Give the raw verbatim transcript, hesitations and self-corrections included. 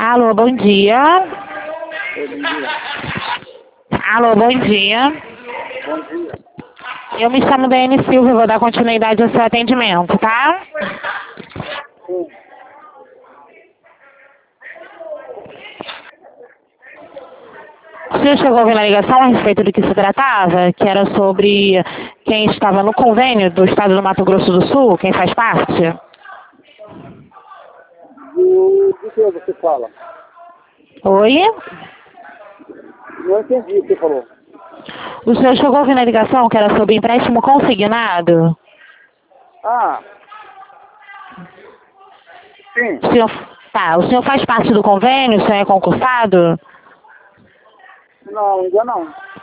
Alô, bom dia. Oi, bom dia. Alô, bom dia. Bom dia. Eu me chamo Daiane Silva e vou dar continuidade ao seu atendimento, tá? Sim. O senhor chegou a ouvir na ligação a respeito do que se tratava? Que era sobre quem estava no convênio do estado do Mato Grosso do Sul, quem faz parte? Do, do que você fala? Oi? Não entendi o que você falou. O senhor chegou a ouvir na ligação que era sobre empréstimo consignado? Ah, sim. O senhor, tá, o senhor faz parte do convênio? O senhor é concursado? Não, ainda não.